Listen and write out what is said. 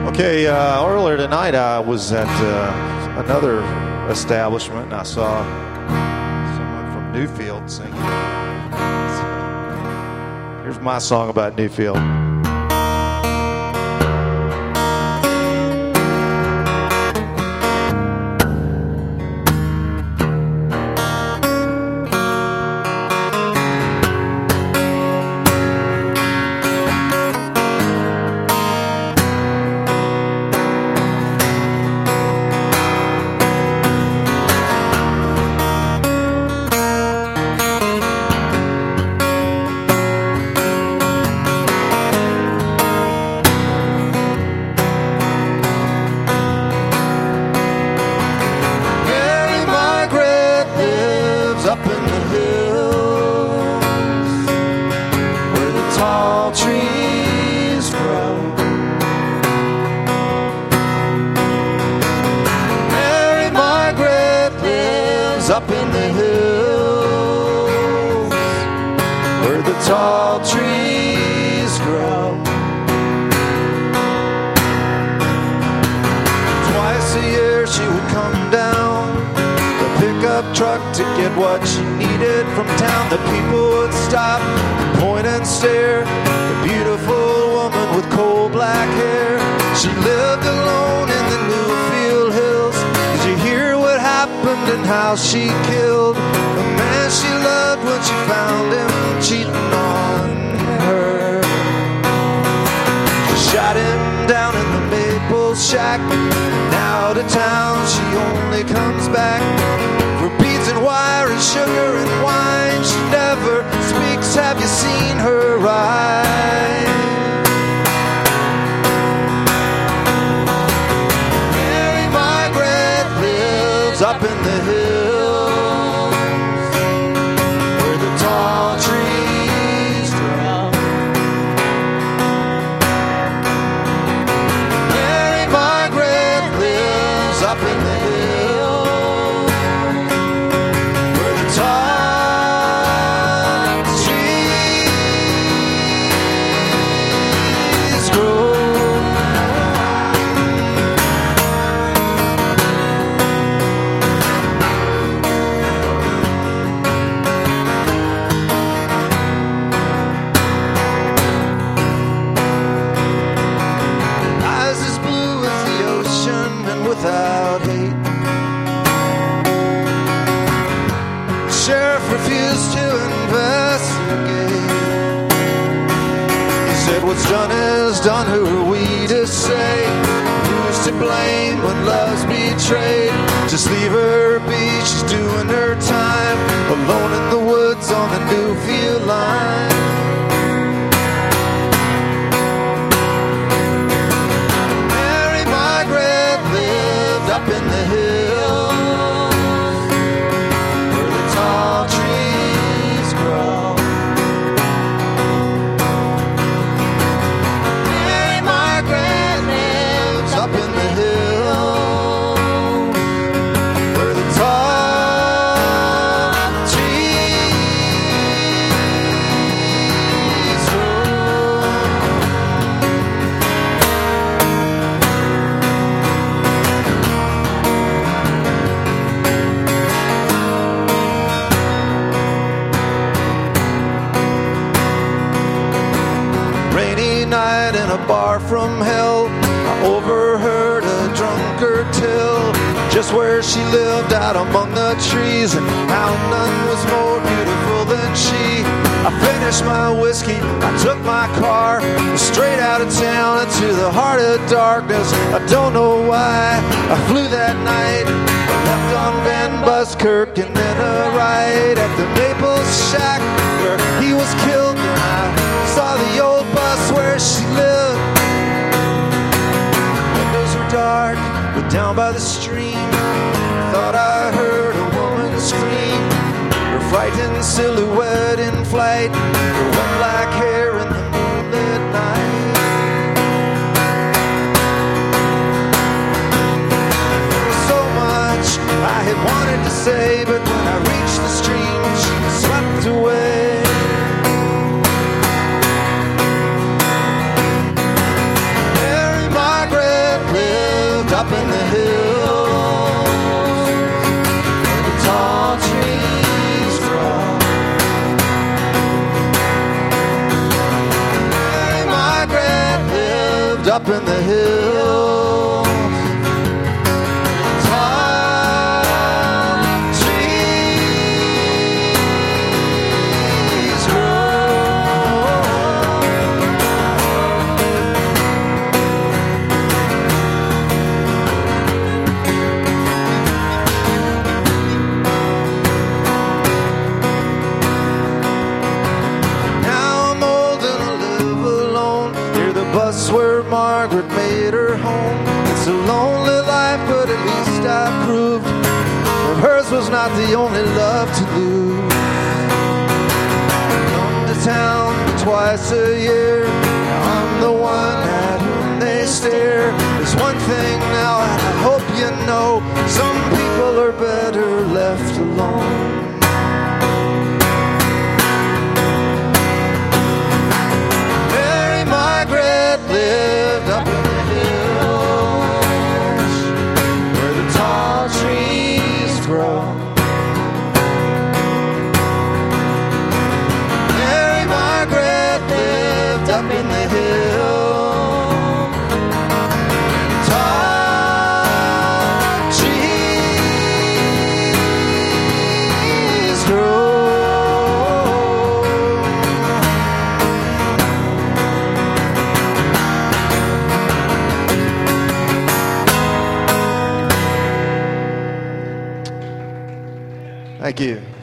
Okay, earlier tonight I was at another establishment and I saw someone from Newfield singing. Here's my song about Newfield. Up in the hills where the tall trees grow. Twice a year she would come down the pickup truck to get what she needed from town. The people would stop, point and stare. The beautiful woman with coal black hair. She lived alone in the Newfield hills. Did you hear what happened and how she killed the man she loved when she found him cheating on her? She shot him down in the maple shack. Now to town she only comes back for beads and wire and sugar and wine. She never speaks. Have you seen her ride? Up in the hills where the tall trees grow. Mary Margaret lives up in the hills where the tall trees grow. Without hate, the sheriff refused to investigate. He said, what's done is done. Who are we to say who's to blame when love's betrayed? Just leave her be, she's doing her time alone in the woods on the Newfield line. Up in the hills where the tall trees grow. Mary Margaret lives up in the hills where the tall trees grow. Night in a bar from hell, I overheard a drunkard tell just where she lived out among the trees and how none was more beautiful than she. I finished my whiskey, I took my car straight out of town into the heart of darkness. I don't know why I flew that night. I left on Van Buskirk and then a ride at the Maple Shack where he was killed. And I saw the old bus where she lived. Windows were dark, but down by the stream, thought I heard a woman scream. Her frightened silhouette in flight, her wet black hair in the moonlit night. There was so much I had wanted to say, but when I reached the stream, she was swept away. Mary Margaret up in the hills. Tall trees grow. Now I'm old and I live alone near the bus where Margaret made her home. It's a lonely life, but at least I proved that hers was not the only love to lose. Come to town twice a year, I'm the one at whom they stare. There's one thing now I hope you know, some people are better left alone. Mary Margaret lived up in the hills where the tall trees grow. Mary Margaret lived up in the hills. Tall trees grow. Thank you.